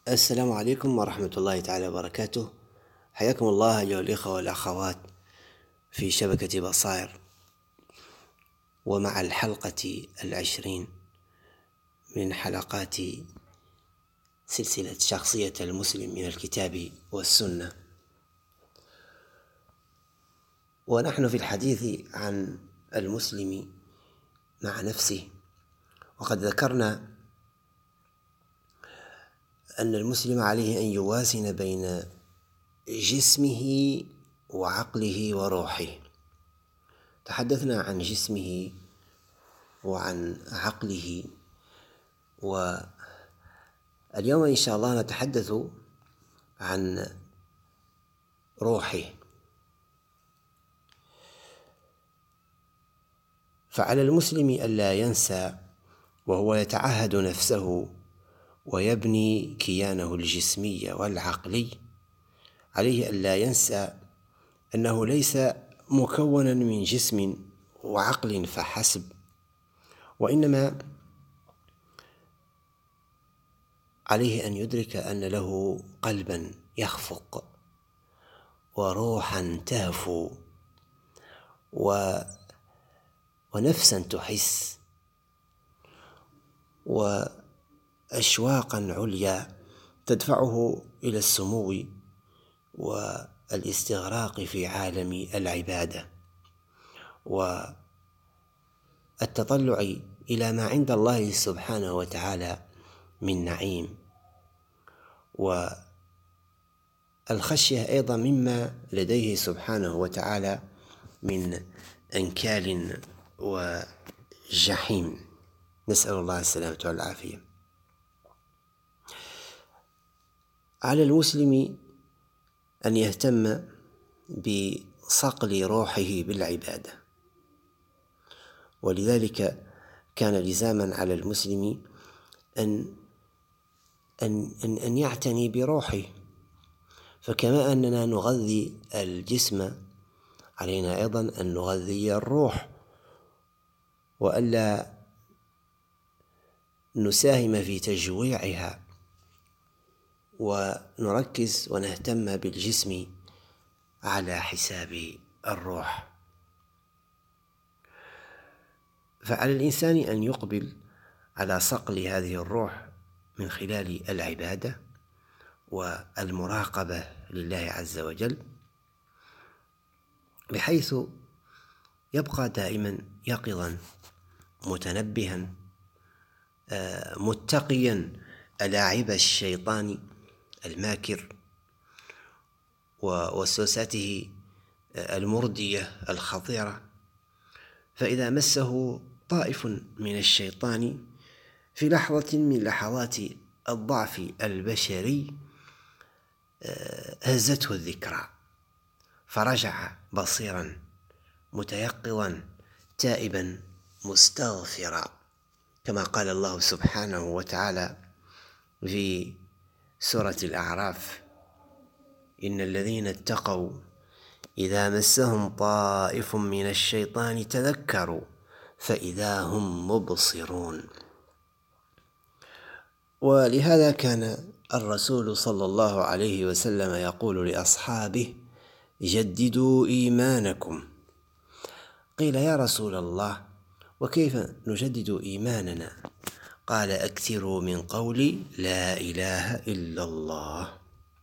السلام عليكم ورحمة الله تعالى وبركاته. حياكم الله أيها الإخوة والأخوات في شبكة بصائر، ومع الحلقة 20 من حلقات سلسلة شخصية المسلم من الكتاب والسنة، ونحن في الحديث عن المسلم مع نفسه. وقد ذكرنا أن المسلم عليه أن يوازن بين جسمه وعقله وروحه. تحدثنا عن جسمه وعن عقله، واليوم إن شاء الله نتحدث عن روحه. فعلى المسلم ألا ينسى وهو يتعهد نفسه ويبني كيانه الجسمي والعقلي، عليه ألا ينسى أنه ليس مكونا من جسم وعقل فحسب، وإنما عليه أن يدرك أن له قلبا يخفق وروحا تهفو ونفسا تحس وأشواقا عليا تدفعه إلى السمو والاستغراق في عالم العبادة والتطلع إلى ما عند الله سبحانه وتعالى من نعيم، والخشية أيضا مما لديه سبحانه وتعالى من أنكال وجحيم، نسأل الله السلامة والعافية. على المسلم أن يهتم بصقل روحه بالعبادة، ولذلك كان لزاما على المسلم أن يعتني بروحه. فكما أننا نغذي الجسم، علينا أيضا أن نغذي الروح، وألا نساهم في تجويعها ونركز ونهتم بالجسم على حساب الروح. فعلى الإنسان أن يقبل على صقل هذه الروح من خلال العبادة والمراقبة لله عز وجل، بحيث يبقى دائما يقظا متنبها متقيا ألاعب الشيطان الماكر ووسوسته المردية الخطيرة. فإذا مسه طائف من الشيطان في لحظة من لحظات الضعف البشري هزته الذكرى، فرجع بصيرا متيقظا تائبا مستغفرا، كما قال الله سبحانه وتعالى في سورة الأعراف: إن الذين اتقوا إذا مسهم طائف من الشيطان تذكروا فإذا هم مبصرون. ولهذا كان الرسول صلى الله عليه وسلم يقول لأصحابه: جددوا إيمانكم. قيل: يا رسول الله، وكيف نجدد إيماننا؟ قال: أكثروا من قول لا إله إلا الله.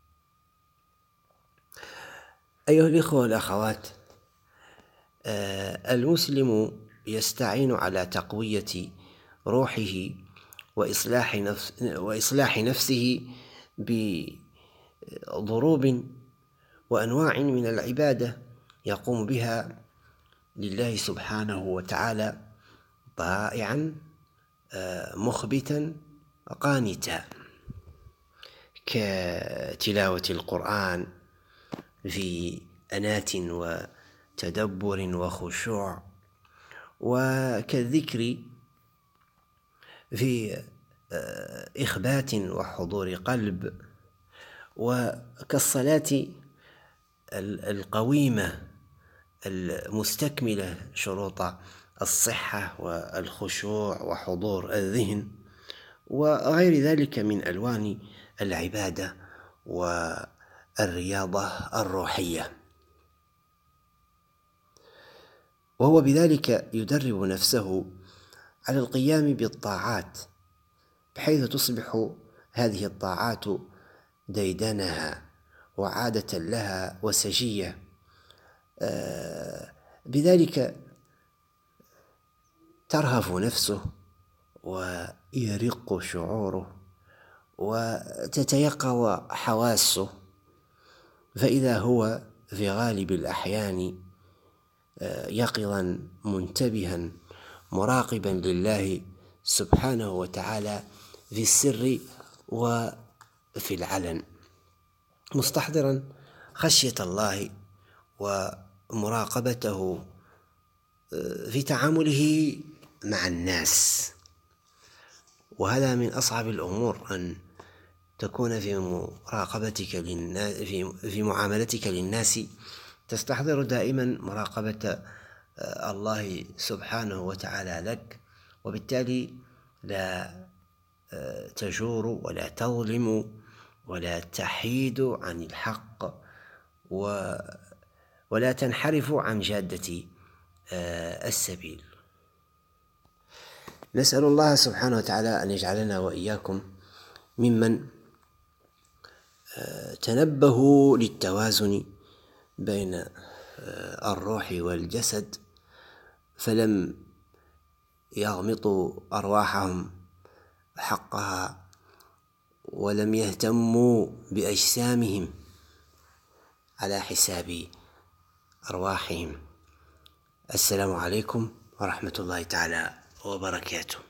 أيها الإخوة والأخوات، المسلم يستعين على تقوية روحه وإصلاح نفسه بضروب وأنواع من العبادة يقوم بها لله سبحانه وتعالى طائعا مخبتا قانتا، كتلاوة القرآن في أنات وتدبر وخشوع، وكالذكر في إخبات وحضور قلب، وكالصلاة القويمة المستكملة شروط الصحة والخشوع وحضور الذهن، وغير ذلك من ألوان العبادة والرياضة الروحية. وهو بذلك يدرب نفسه على القيام بالطاعات، بحيث تصبح هذه الطاعات ديدنها وعادة لها وسجية. بذلك ترهف نفسه ويرق شعوره وتتيقظ حواسه، فإذا هو في غالب الأحيان يقظا منتبها مراقبا لله سبحانه وتعالى في السر وفي العلن، مستحضرا خشية الله ومراقبته في تعامله مع الناس. وهذا من أصعب الأمور، أن تكون في مراقبتك في معاملتك للناس تستحضر دائما مراقبة الله سبحانه وتعالى لك، وبالتالي لا تجور ولا تظلم ولا تحيد عن الحق ولا تنحرف عن جادة السبيل. نسأل الله سبحانه وتعالى أن يجعلنا وإياكم ممن تنبهوا للتوازن بين الروح والجسد، فلم يغمطوا أرواحهم حقها ولم يهتموا بأجسامهم على حساب أرواحهم. السلام عليكم ورحمة الله تعالى وبركاته.